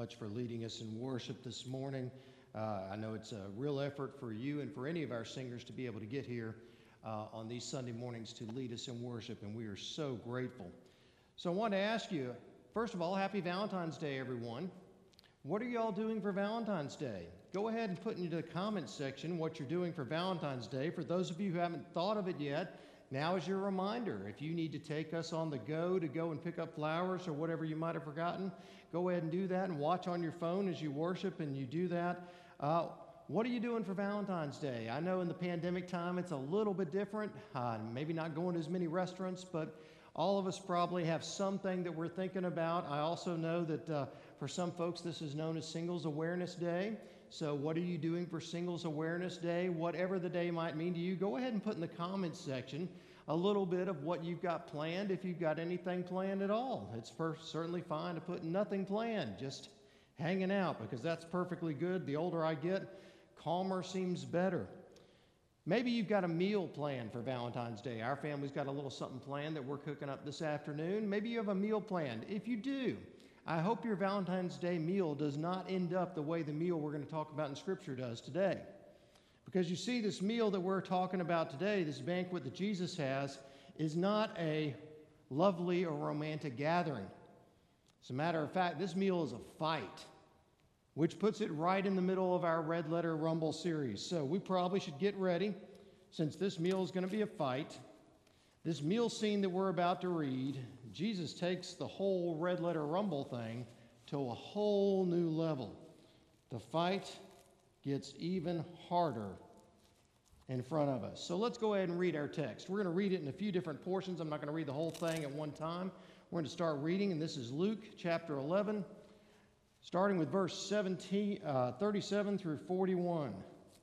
Much for leading us in worship this morning. I know it's a real effort for you and for any of our singers to be able to get here on these Sunday mornings to lead us in worship, and we are so grateful. So I want to ask you, first of all, happy Valentine's Day, everyone. What are you all doing for Valentine's Day? Go ahead and put into the comments section what you're doing for Valentine's Day. For those of you who haven't thought of it yet, now is your reminder. If you need to take us on the go to go and pick up flowers or whatever you might have forgotten, go ahead and do that and watch on your phone as you worship and you do that. What are you doing for Valentine's Day? I know in the pandemic time it's a little bit different, maybe not going to as many restaurants, but all of us probably have something that we're thinking about. I also know that for some folks this is known as Singles Awareness Day. So what are you doing for Singles Awareness Day? Whatever the day might mean to you, go ahead and put in the comments section a little bit of what you've got planned, if you've got anything planned at all. It's certainly fine to put nothing planned, just hanging out, because that's perfectly good. The older I get, calmer seems better. Maybe you've got a meal planned for Valentine's Day. Our family's got a little something planned that we're cooking up this afternoon. Maybe you have a meal planned. If you do, I hope your Valentine's Day meal does not end up the way the meal we're going to talk about in Scripture does today. Because you see, this meal that we're talking about today, this banquet that Jesus has, is not a lovely or romantic gathering. As a matter of fact, this meal is a fight, which puts it right in the middle of our Red Letter Rumble series. So we probably should get ready, since this meal is going to be a fight. This meal scene that we're about to read, Jesus takes the whole Red Letter Rumble thing to a whole new level. The fight gets even harder in front of us. So let's go ahead and read our text. We're going to read it in a few different portions. I'm not going to read the whole thing at one time. We're going to start reading, and this is Luke chapter 11, starting with verse 37 through 41.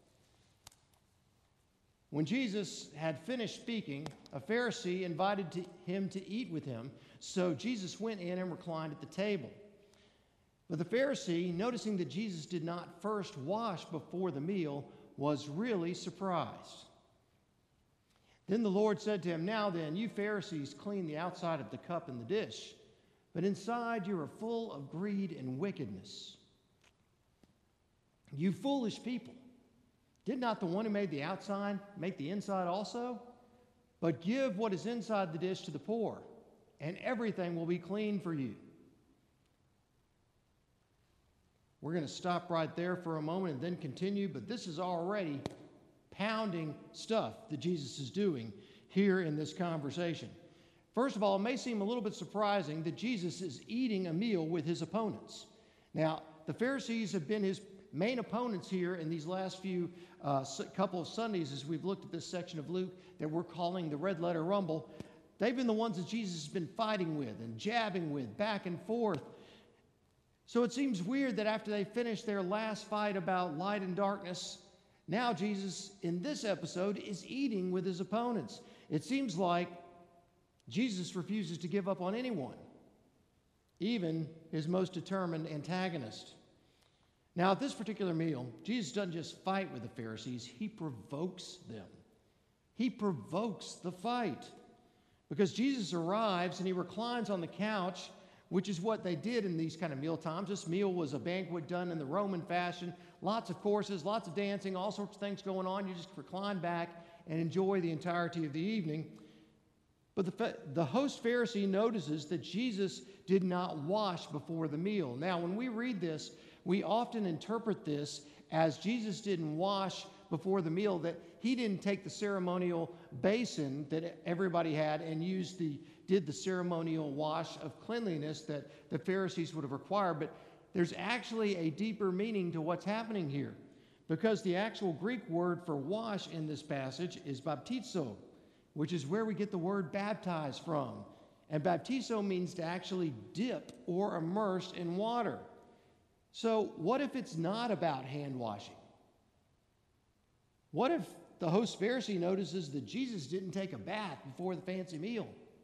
When Jesus had finished speaking, a Pharisee invited him to eat with him, so Jesus went in and reclined at the table. But the Pharisee, noticing that Jesus did not first wash before the meal, was really surprised. Then the Lord said to him, "Now then, you Pharisees clean the outside of the cup and the dish, but inside you are full of greed and wickedness. You foolish people! Did not the one who made the outside make the inside also? But give what is inside the dish to the poor, and everything will be clean for you." We're going to stop right there for a moment and then continue, but this is already pounding stuff that Jesus is doing here in this conversation. First of all, it may seem a little bit surprising that Jesus is eating a meal with his opponents. Now, the Pharisees have been his main opponents here in these last few couple of Sundays as we've looked at this section of Luke that we're calling the Red Letter Rumble. They've been the ones that Jesus has been fighting with and jabbing with back and forth. So it seems weird that after they finished their last fight about light and darkness, now Jesus, in this episode, is eating with his opponents. It seems like Jesus refuses to give up on anyone, even his most determined antagonist. Now, at this particular meal, Jesus doesn't just fight with the Pharisees, he provokes them. He provokes the fight. Because Jesus arrives and he reclines on the couch, which is what they did in these kind of meal times. This meal was a banquet done in the Roman fashion. Lots of courses, lots of dancing, all sorts of things going on. You just recline back and enjoy the entirety of the evening. But the host Pharisee notices that Jesus did not wash before the meal. Now, when we read this, we often interpret this as Jesus didn't wash before the meal, that he didn't take the ceremonial basin that everybody had and did the ceremonial wash of cleanliness that the Pharisees would have required. But there's actually a deeper meaning to what's happening here, because the actual Greek word for wash in this passage is baptizo, which is where we get the word baptize from. And baptizo means to actually dip or immerse in water. So what if it's not about hand washing? What if the host Pharisee notices that Jesus didn't take a bath before the fancy meal?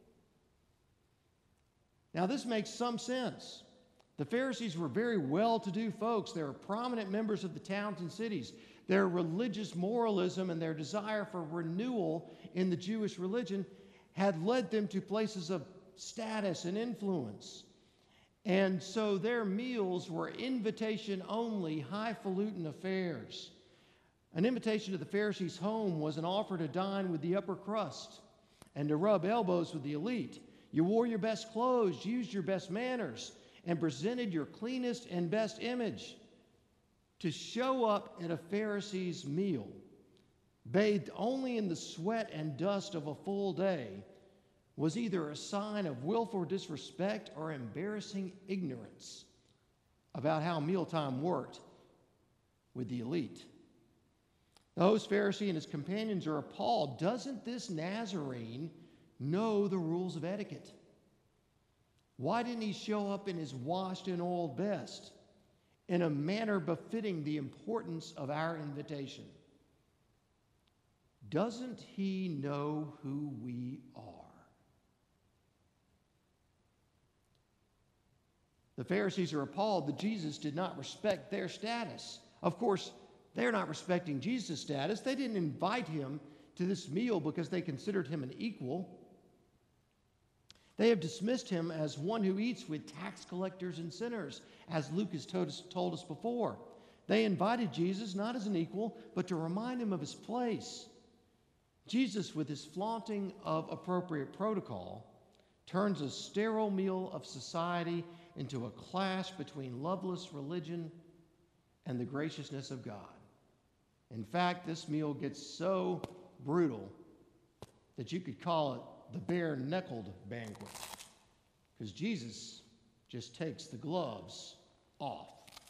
Now, this makes some sense. The Pharisees were very well-to-do folks. They were prominent members of the towns and cities. Their religious moralism and their desire for renewal in the Jewish religion had led them to places of status and influence. And so their meals were invitation-only, highfalutin affairs. An invitation to the Pharisees' home was an offer to dine with the upper crust and to rub elbows with the elite. You wore your best clothes, used your best manners, and presented your cleanest and best image. To show up at a Pharisee's meal, bathed only in the sweat and dust of a full day, was either a sign of willful disrespect or embarrassing ignorance about how mealtime worked with the elite. The host Pharisee and his companions are appalled. Doesn't this Nazarene know the rules of etiquette? Why didn't he show up in his washed and oiled best in a manner befitting the importance of our invitation? Doesn't he know who we are? The Pharisees are appalled that Jesus did not respect their status. Of course, they're not respecting Jesus' status. They didn't invite him to this meal because they considered him an equal. They have dismissed him as one who eats with tax collectors and sinners, as Luke has told us before. They invited Jesus not as an equal, but to remind him of his place. Jesus, with his flaunting of appropriate protocol, turns a sterile meal of society into a clash between loveless religion and the graciousness of God. In fact, this meal gets so brutal that you could call it the bare-knuckled banquet, because Jesus just takes the gloves off.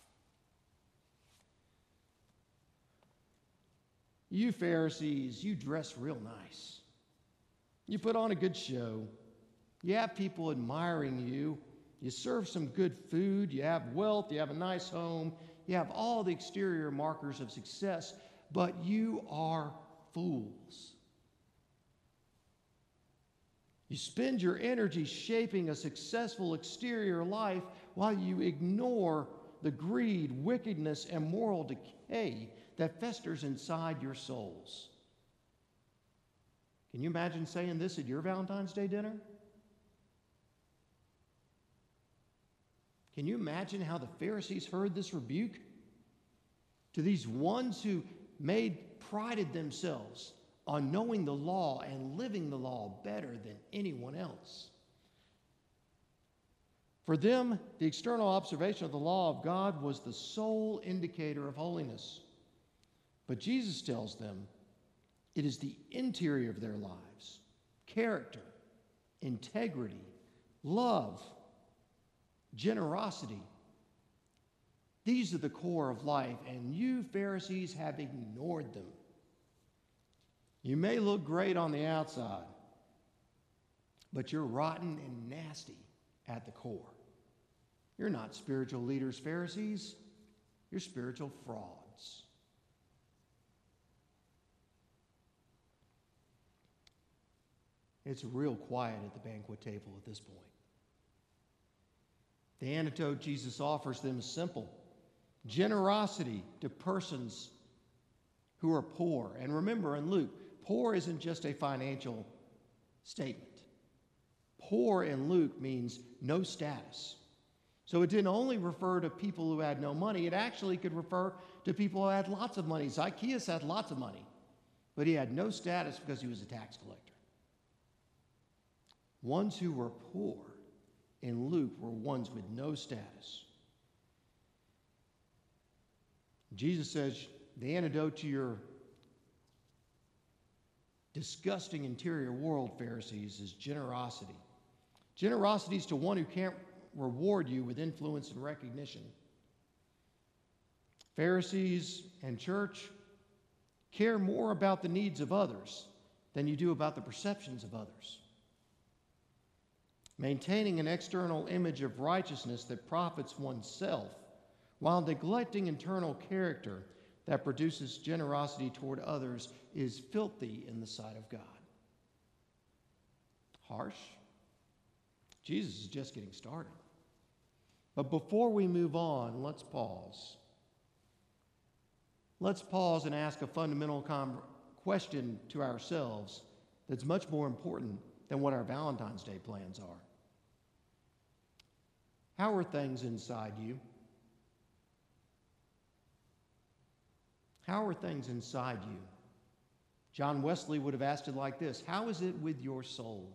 You Pharisees, you dress real nice. You put on a good show. You have people admiring you. You serve some good food. You have wealth. You have a nice home. You have all the exterior markers of success, but you are fools. You spend your energy shaping a successful exterior life while you ignore the greed, wickedness, and moral decay that festers inside your souls. Can you imagine saying this at your Valentine's Day dinner? Can you imagine how the Pharisees heard this rebuke? To these ones who prided themselves on knowing the law and living the law better than anyone else. For them, the external observation of the law of God was the sole indicator of holiness. But Jesus tells them it is the interior of their lives, character, integrity, love, generosity. These are the core of life, and you Pharisees have ignored them. You may look great on the outside, but you're rotten and nasty at the core. You're not spiritual leaders, Pharisees. You're spiritual frauds. It's real quiet at the banquet table at this point. The antidote Jesus offers them is simple: generosity to persons who are poor. And remember, in Luke, poor isn't just a financial statement. Poor in Luke means no status. So it didn't only refer to people who had no money. It actually could refer to people who had lots of money. Zacchaeus had lots of money, but he had no status because he was a tax collector. Ones who were poor in Luke were ones with no status. Jesus says the antidote to your disgusting interior world, Pharisees, is generosity. Generosity is to one who can't reward you with influence and recognition. Pharisees and church care more about the needs of others than you do about the perceptions of others. Maintaining an external image of righteousness that profits oneself while neglecting internal character that produces generosity toward others is filthy in the sight of God. Harsh? Jesus is just getting started. But before we move on, let's pause. Let's pause and ask a fundamental question to ourselves that's much more important than what our Valentine's Day plans are. How are things inside you? How are things inside you? John Wesley would have asked it like this: how is it with your soul?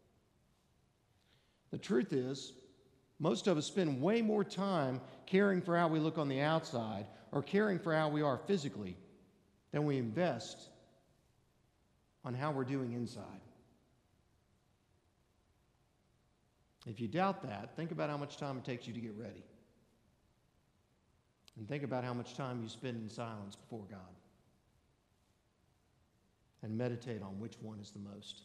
The truth is, most of us spend way more time caring for how we look on the outside or caring for how we are physically than we invest on how we're doing inside. If you doubt that, think about how much time it takes you to get ready. And think about how much time you spend in silence before God. And meditate on which one is the most.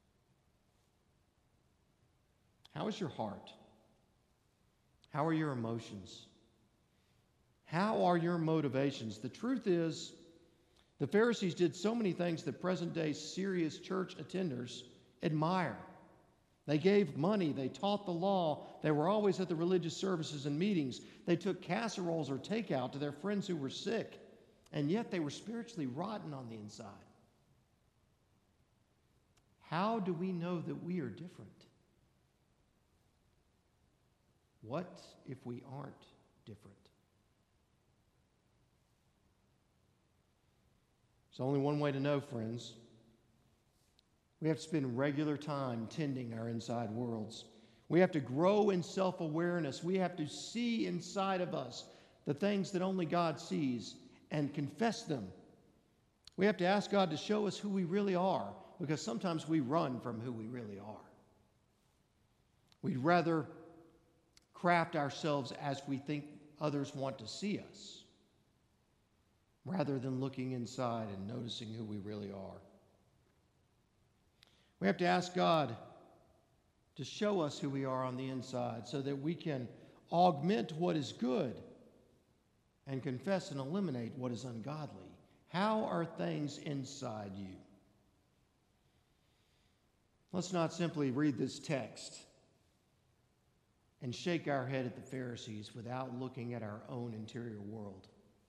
How is your heart? How are your emotions? How are your motivations? The truth is, the Pharisees did so many things that present-day serious church attenders admire. They gave money. They taught the law. They were always at the religious services and meetings. They took casseroles or takeout to their friends who were sick. And yet they were spiritually rotten on the inside. How do we know that we are different? What if we aren't different? There's only one way to know, friends. We have to spend regular time tending our inside worlds. We have to grow in self-awareness. We have to see inside of us the things that only God sees and confess them. We have to ask God to show us who we really are, because sometimes we run from who we really are. We'd rather craft ourselves as we think others want to see us, rather than looking inside and noticing who we really are. We have to ask God to show us who we are on the inside so that we can augment what is good and confess and eliminate what is ungodly. How are things inside you? Let's not simply read this text and shake our head at the Pharisees without looking at our own interior world.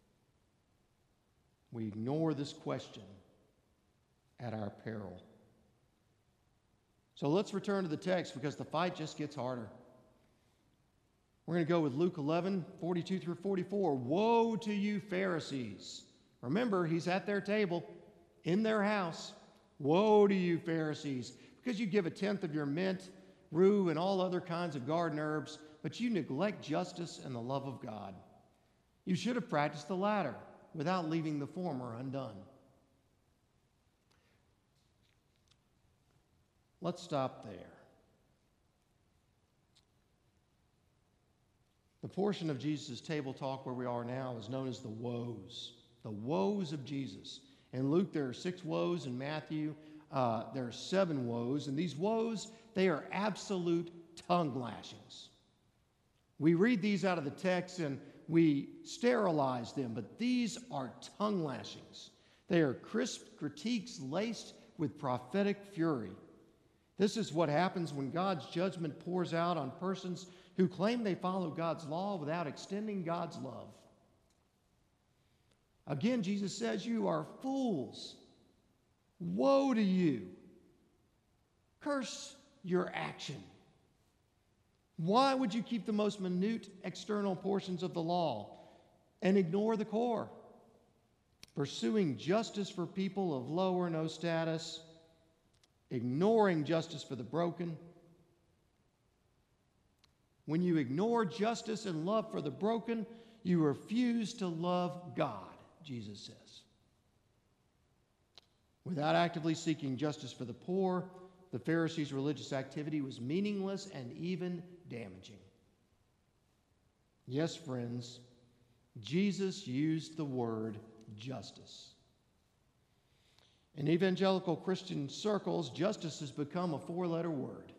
We ignore this question at our peril. So let's return to the text, because the fight just gets harder. We're going to go with Luke 11, 42 through 44. Woe to you, Pharisees. Remember, he's at their table, in their house. Woe to you, Pharisees, because you give a tenth of your mint, rue, and all other kinds of garden herbs, but you neglect justice and the love of God. You should have practiced the latter without leaving the former undone. Let's stop there. The portion of Jesus' table talk where we are now is known as the woes of Jesus. In Luke, there are 6 woes. In Matthew, there are 7 woes. And these woes, they are absolute tongue lashings. We read these out of the text and we sterilize them, but these are tongue lashings. They are crisp critiques laced with prophetic fury. This is what happens when God's judgment pours out on persons who claim they follow God's law without extending God's love. Again, Jesus says, you are fools. Woe to you. Curse your action. Why would you keep the most minute external portions of the law and ignore the core? Pursuing justice for people of low or no status, ignoring justice for the broken. When you ignore justice and love for the broken, you refuse to love God, Jesus says. Without actively seeking justice for the poor, the Pharisees' religious activity was meaningless and even damaging. Yes, friends, Jesus used the word justice. In evangelical Christian circles, justice has become a 4-letter word.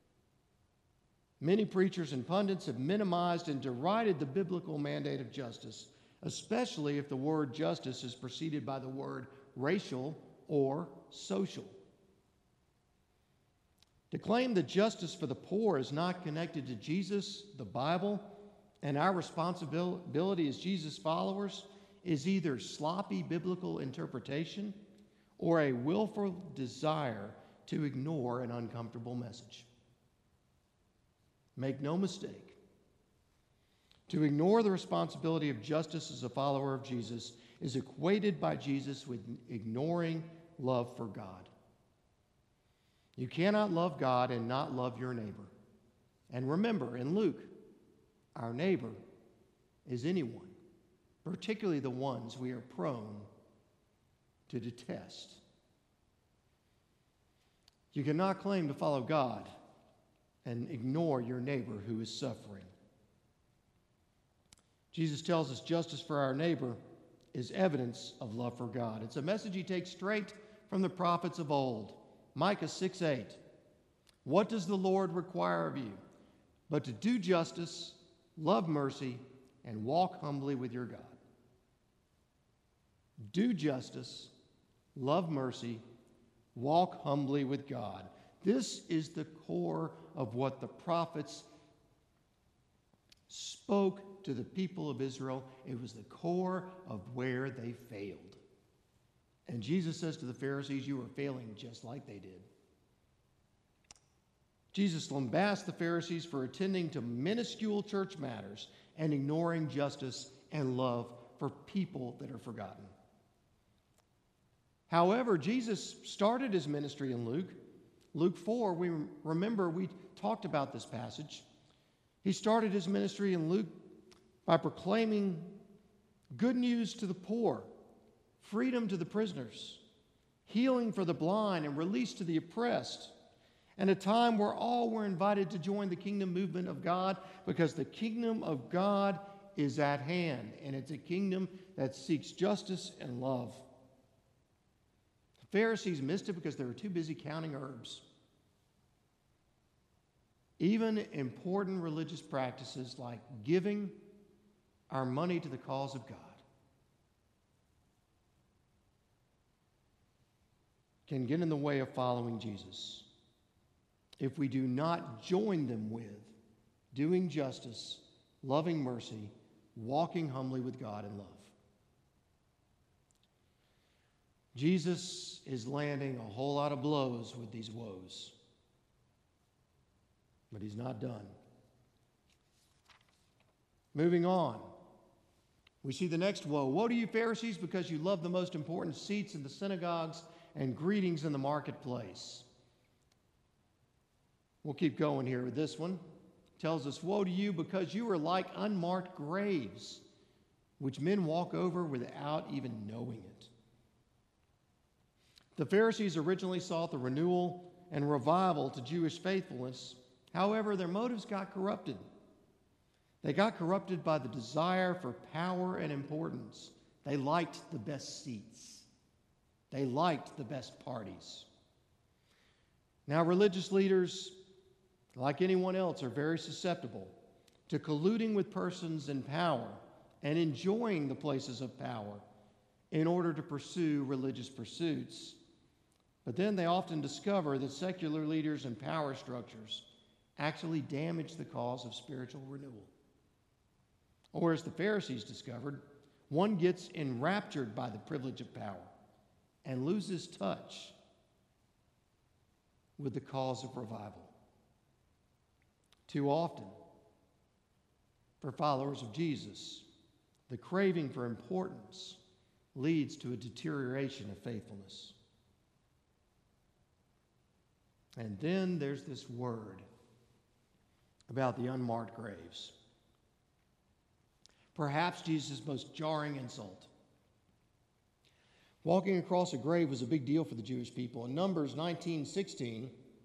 Many preachers and pundits have minimized and derided the biblical mandate of justice, especially if the word justice is preceded by the word racial or social. To claim that justice for the poor is not connected to Jesus, the Bible, and our responsibility as Jesus followers is either sloppy biblical interpretation or a willful desire to ignore an uncomfortable message. Make no mistake, To ignore the responsibility of justice as a follower of Jesus is equated by Jesus with ignoring love for God. You cannot love God and not love your neighbor. And remember, in Luke, our neighbor is anyone, particularly the ones we are prone to detest. You cannot claim to follow God and ignore your neighbor who is suffering. Jesus tells us justice for our neighbor is evidence of love for God. It's a message he takes straight from the prophets of old. Micah 6:8. What does the Lord require of you but to do justice, love mercy, and walk humbly with your God? Do justice, love mercy, walk humbly with God. This is the core of what the prophets spoke to the people of Israel. It was the core of where they failed. And Jesus says to the Pharisees, you are failing just like they did. Jesus lambasts the Pharisees for attending to minuscule church matters and ignoring justice and love for people that are forgotten. However, Jesus started his ministry in Luke. Luke 4, we talked about this passage. He started his ministry in Luke by proclaiming good news to the poor, freedom to the prisoners, healing for the blind, and release to the oppressed, and a time where all were invited to join the kingdom movement of God, because the kingdom of God is at hand, and it's a kingdom that seeks justice and love. The Pharisees missed it because they were too busy counting herbs. Even important religious practices like giving our money to the cause of God can get in the way of following Jesus if we do not join them with doing justice, loving mercy, walking humbly with God in love. Jesus is landing a whole lot of blows with these woes, but he's not done. Moving on, we see the next woe. Woe to you, Pharisees, because you love the most important seats in the synagogues and greetings in the marketplace. We'll keep going here with this one. It tells us, woe to you, because you are like unmarked graves, which men walk over without even knowing it. The Pharisees originally sought the renewal and revival to Jewish faithfulness. However, their motives got corrupted. They got corrupted by the desire for power and importance. They liked the best seats. They liked the best parties. Now, religious leaders, like anyone else, are very susceptible to colluding with persons in power and enjoying the places of power in order to pursue religious pursuits. But then they often discover that secular leaders and power structures actually damage the cause of spiritual renewal. Or as the Pharisees discovered, one gets enraptured by the privilege of power and loses touch with the cause of revival. Too often, for followers of Jesus, the craving for importance leads to a deterioration of faithfulness. And then there's this word about the unmarked graves. Perhaps Jesus' most jarring insult. Walking across a grave was a big deal for the Jewish people. In Numbers 19:16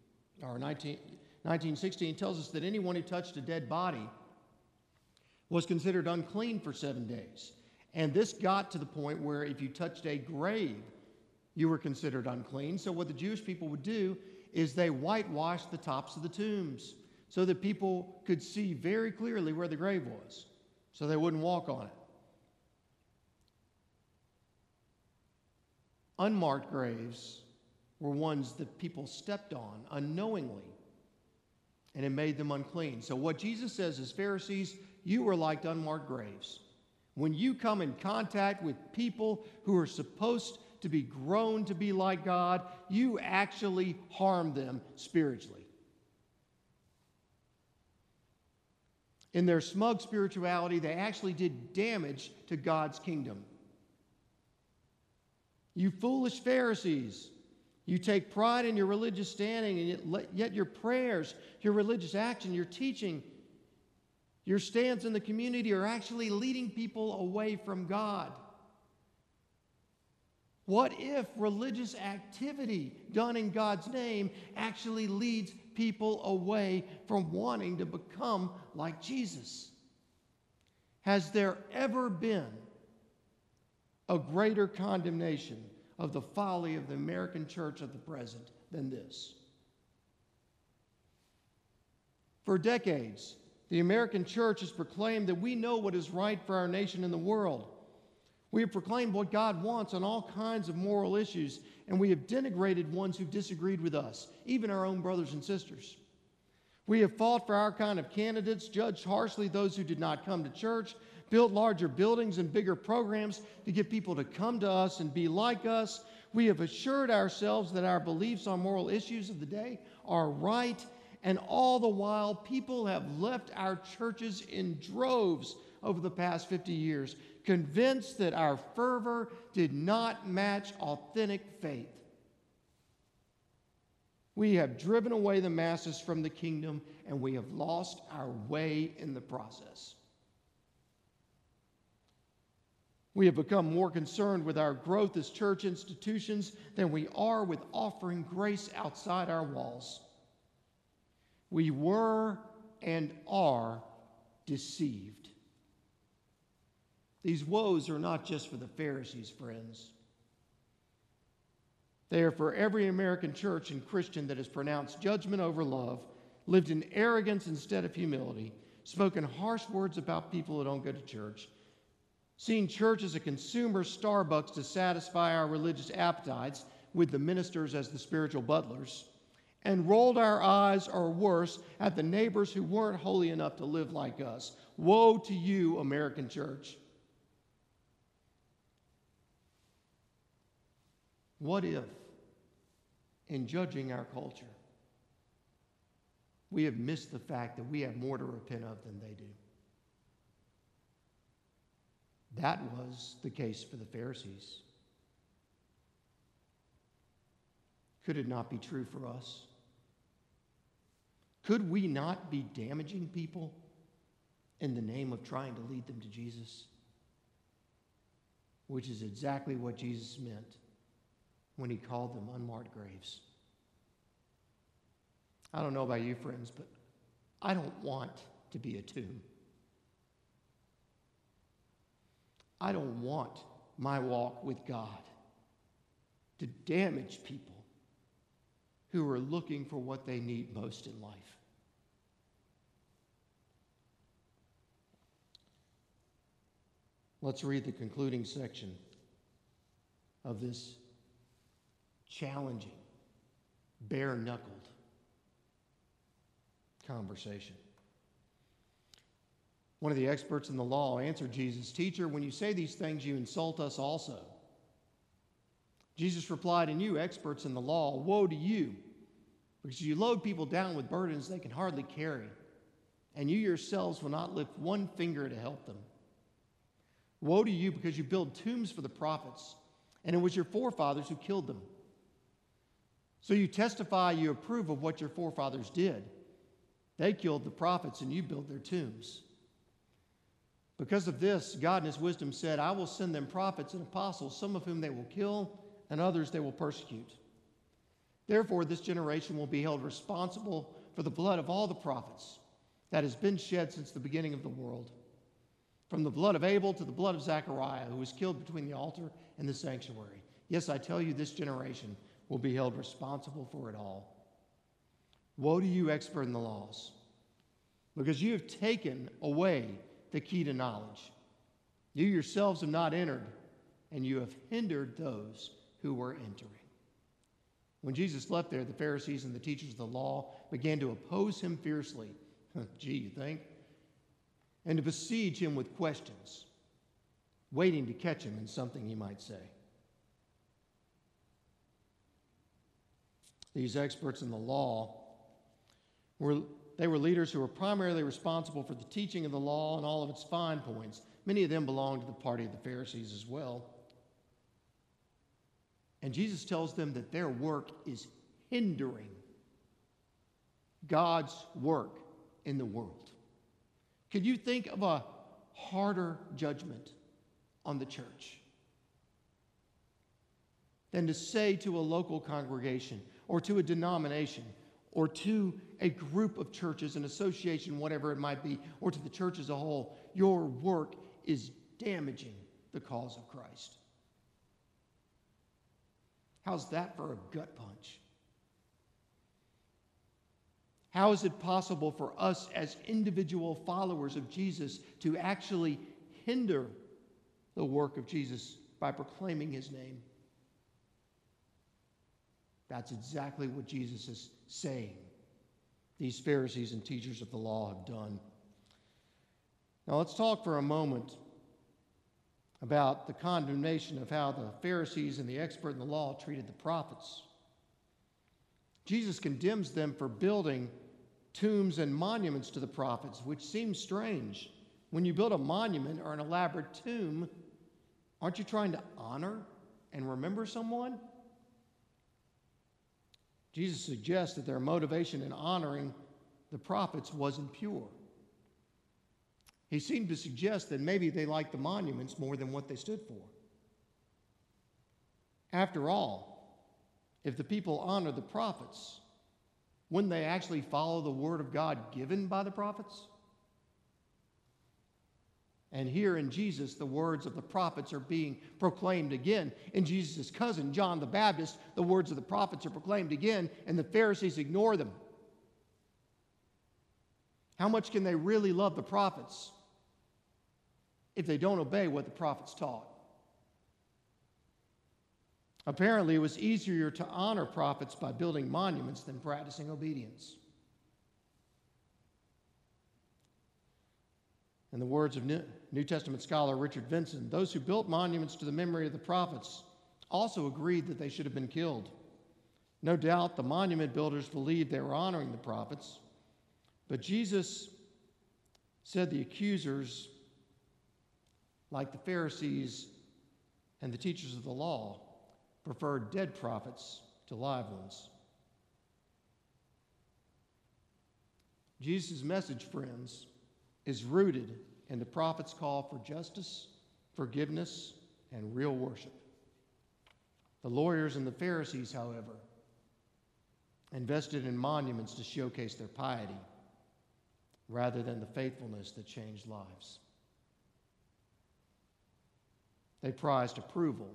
tells us that anyone who touched a dead body was considered unclean for 7 days. And this got to the point where if you touched a grave, you were considered unclean. So what the Jewish people would do is they whitewashed the tops of the tombs so that people could see very clearly where the grave was, so they wouldn't walk on it. Unmarked graves were ones that people stepped on unknowingly, and it made them unclean. So what Jesus says is, Pharisees, you are like unmarked graves. When you come in contact with people who are supposed to be grown to be like God, you actually harm them spiritually. In their smug spirituality, they actually did damage to God's kingdom. You foolish Pharisees, you take pride in your religious standing, and yet your prayers, your religious action, your teaching, your stance in the community are actually leading people away from God. What if religious activity done in God's name actually leads people away from wanting to become like Jesus? Has there ever been a greater condemnation of the folly of the American church of the present than this? For decades, the American church has proclaimed that we know what is right for our nation and the world. We have proclaimed what God wants on all kinds of moral issues, and we have denigrated ones who disagreed with us, even our own brothers and sisters. We have fought for our kind of candidates, judged harshly those who did not come to church, built larger buildings and bigger programs to get people to come to us and be like us. We have assured ourselves that our beliefs on moral issues of the day are right, and all the while, people have left our churches in droves over the past 50 years, convinced that our fervor did not match authentic faith. We have driven away the masses from the kingdom, and we have lost our way in the process. We have become more concerned with our growth as church institutions than we are with offering grace outside our walls. We were and are deceived. These woes are not just for the Pharisees, friends. They are for every American church and Christian that has pronounced judgment over love, lived in arrogance instead of humility, spoken harsh words about people who don't go to church, seen church as a consumer Starbucks to satisfy our religious appetites with the ministers as the spiritual butlers, and rolled our eyes, or worse, at the neighbors who weren't holy enough to live like us. Woe to you, American church. What if, in judging our culture, we have missed the fact that we have more to repent of than they do? That was the case for the Pharisees. Could it not be true for us? Could we not be damaging people in the name of trying to lead them to Jesus? Which is exactly what Jesus meant when he called them unmarked graves. I don't know about you, friends, but I don't want to be a tomb. I don't want my walk with God to damage people who are looking for what they need most in life. Let's read the concluding section of this challenging, bare-knuckled conversation. One of the experts in the law answered Jesus, "Teacher, when you say these things, you insult us also." Jesus replied, "And you, experts in the law, woe to you, because you load people down with burdens they can hardly carry, and you yourselves will not lift one finger to help them. Woe to you, because you build tombs for the prophets, and it was your forefathers who killed them. So you testify you approve of what your forefathers did. They killed the prophets, and you built their tombs. Because of this, God in his wisdom said, I will send them prophets and apostles, some of whom they will kill, and others they will persecute. Therefore, this generation will be held responsible for the blood of all the prophets that has been shed since the beginning of the world, from the blood of Abel to the blood of Zechariah, who was killed between the altar and the sanctuary. Yes, I tell you, this generation will be held responsible for it all. Woe to you, expert in the laws, because you have taken away the key to knowledge. You yourselves have not entered, and you have hindered those who were entering." When Jesus left there, the Pharisees and the teachers of the law began to oppose him fiercely. Gee, you think? And to besiege him with questions, waiting to catch him in something he might say. These experts in the law were They were leaders who were primarily responsible for the teaching of the law and all of its fine points. Many of them belonged to the party of the Pharisees as well. And Jesus tells them that their work is hindering God's work in the world. Could you think of a harder judgment on the church than to say to a local congregation or to a denomination or to a group of churches, an association, whatever it might be, or to the church as a whole, your work is damaging the cause of Christ? How's that for a gut punch? How is it possible for us as individual followers of Jesus to actually hinder the work of Jesus by proclaiming his name? That's exactly what Jesus is saying these Pharisees and teachers of the law have done. Now let's talk for a moment about the condemnation of how the Pharisees and the expert in the law treated the prophets. Jesus condemns them for building tombs and monuments to the prophets, which seems strange. When you build a monument or an elaborate tomb, aren't you trying to honor and remember someone? Jesus suggests that their motivation in honoring the prophets wasn't pure. He seemed to suggest that maybe they liked the monuments more than what they stood for. After all, if the people honor the prophets, wouldn't they actually follow the word of God given by the prophets? And here in Jesus, the words of the prophets are being proclaimed again. In Jesus' cousin, John the Baptist, the words of the prophets are proclaimed again, and the Pharisees ignore them. How much can they really love the prophets if they don't obey what the prophets taught? Apparently, it was easier to honor prophets by building monuments than practicing obedience. In the words of New Testament scholar Richard Vinson, those who built monuments to the memory of the prophets also agreed that they should have been killed. No doubt the monument builders believed they were honoring the prophets, but Jesus said the accusers, like the Pharisees and the teachers of the law, preferred dead prophets to live ones. Jesus' message, friends, is rooted in the prophet's call for justice, forgiveness, and real worship. The lawyers and the Pharisees, however, invested in monuments to showcase their piety rather than the faithfulness that changed lives. They prized approval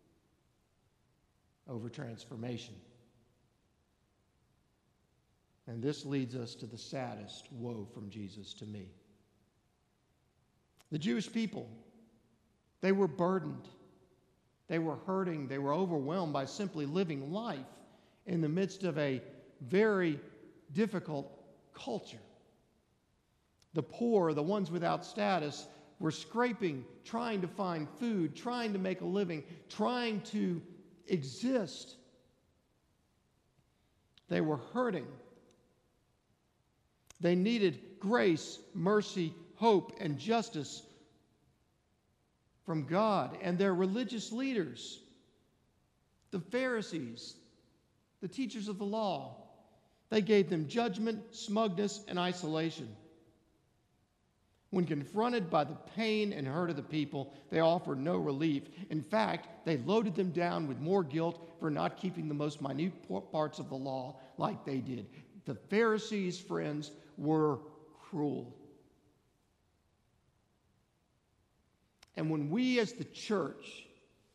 over transformation. And this leads us to the saddest woe from Jesus to me. The Jewish people, they were burdened. They were hurting. They were overwhelmed by simply living life in the midst of a very difficult culture. The poor, the ones without status, were scraping, trying to find food, trying to make a living, trying to exist. They were hurting. They needed grace, mercy, hope, and justice from God and their religious leaders, the Pharisees, the teachers of the law. They gave them judgment, smugness, and isolation. When confronted by the pain and hurt of the people, they offered no relief. In fact, they loaded them down with more guilt for not keeping the most minute parts of the law like they did. The Pharisees, friends, were cruel. And when we as the church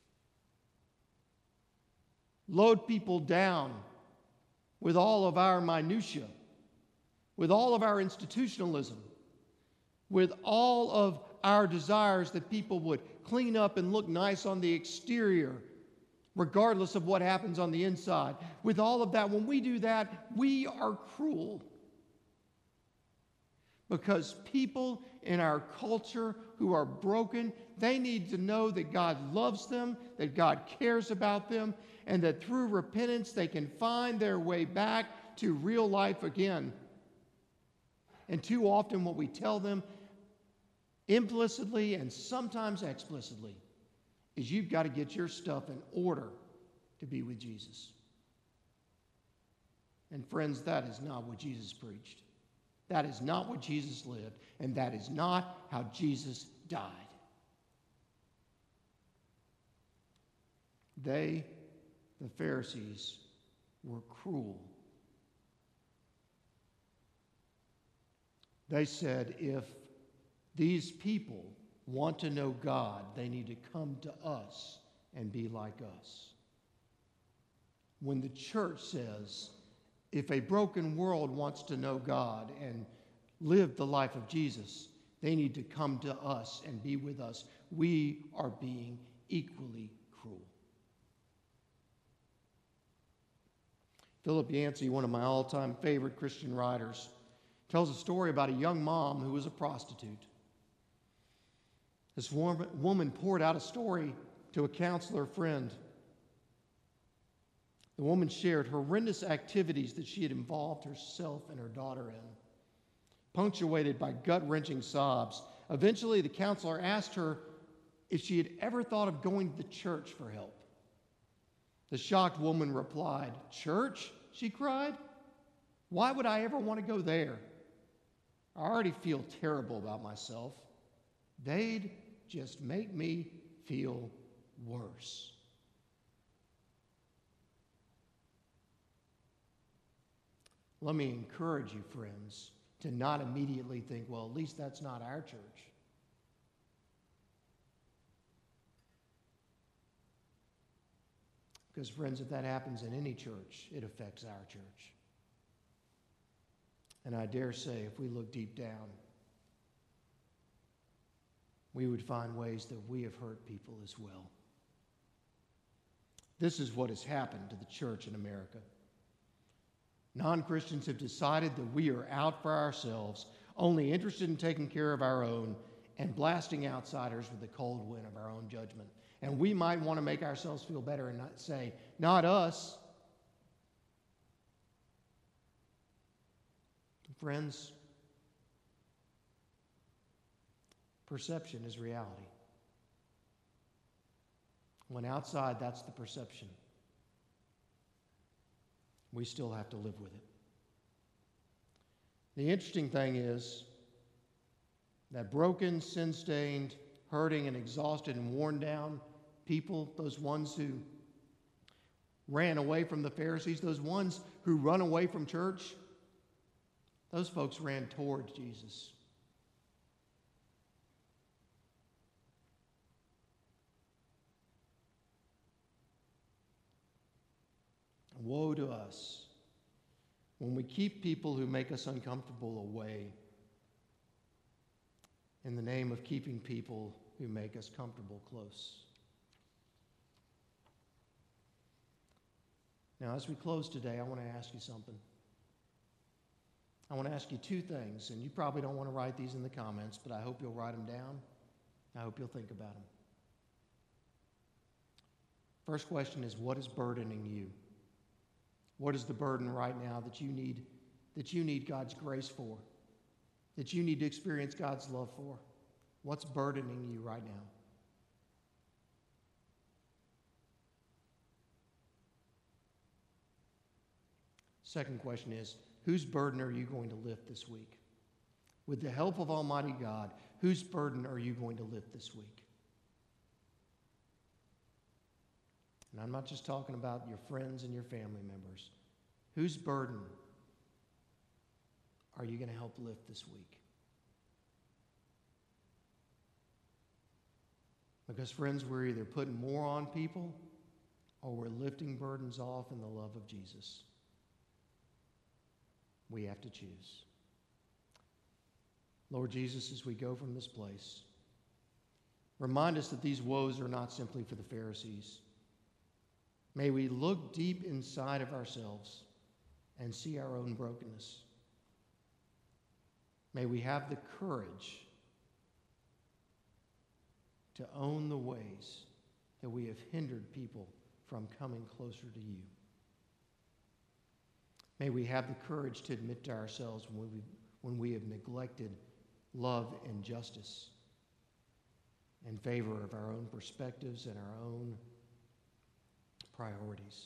load people down with all of our minutiae, with all of our institutionalism, with all of our desires that people would clean up and look nice on the exterior, regardless of what happens on the inside. With all of that, when we do that, we are cruel. Because people in our culture who are broken, they need to know that God loves them, that God cares about them, and that through repentance they can find their way back to real life again. And too often what we tell them, implicitly and sometimes explicitly, is you've got to get your stuff in order to be with Jesus. And friends, that is not what Jesus preached. That is not what Jesus lived. And that is not how Jesus died. They, the Pharisees, were cruel. They said, if these people want to know God, they need to come to us and be like us. When the church says, if a broken world wants to know God and live the life of Jesus, they need to come to us and be with us. We are being equally cruel. Philip Yancey, one of my all-time favorite Christian writers, tells a story about a young mom who was a prostitute. This woman poured out a story to a counselor friend. The woman shared horrendous activities that she had involved herself and her daughter in, punctuated by gut-wrenching sobs. Eventually, the counselor asked her if she had ever thought of going to the church for help. The shocked woman replied, "Church?" she cried. "Why would I ever want to go there? I already feel terrible about myself. They'd just make me feel worse." Let me encourage you, friends, to not immediately think, well, at least that's not our church. Because, friends, if that happens in any church, it affects our church. And I dare say, if we look deep down, we would find ways that we have hurt people as well. This is what has happened to the church in America. Non-Christians have decided that we are out for ourselves, only interested in taking care of our own and blasting outsiders with the cold wind of our own judgment. And we might want to make ourselves feel better and not say, not us. Friends, perception is reality. When outside, that's the perception. We still have to live with it. The interesting thing is that broken, sin-stained, hurting, and exhausted and worn down people, those ones who ran away from the Pharisees, those ones who run away from church, those folks ran toward Jesus. Woe to us when we keep people who make us uncomfortable away in the name of keeping people who make us comfortable close. Now, as we close today, I want to ask you something. I want to ask you two things, and you probably don't want to write these in the comments, but I hope you'll write them down. I hope you'll think about them. First question is, what is burdening you? What is the burden right now that you need God's grace for? That you need to experience God's love for? What's burdening you right now? Second question is, whose burden are you going to lift this week? With the help of Almighty God, whose burden are you going to lift this week? And I'm not just talking about your friends and your family members. Whose burden are you going to help lift this week? Because, friends, we're either putting more on people or we're lifting burdens off in the love of Jesus. We have to choose. Lord Jesus, as we go from this place, remind us that these woes are not simply for the Pharisees. May we look deep inside of ourselves and see our own brokenness. May we have the courage to own the ways that we have hindered people from coming closer to you. when we have neglected love and justice in favor of our own perspectives and our own priorities.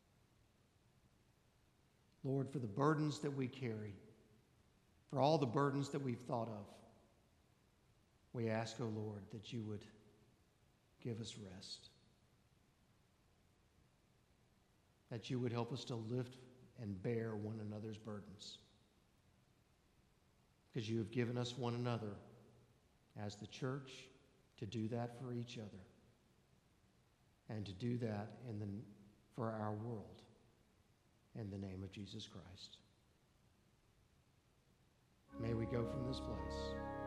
Lord, for the burdens that we carry, for all the burdens that we've thought of, we ask, O Lord, that you would give us rest, that you would help us to lift and bear one another's burdens, because you have given us one another as the church to do that for each other and to do that for our world in the name of Jesus Christ. May we go from this place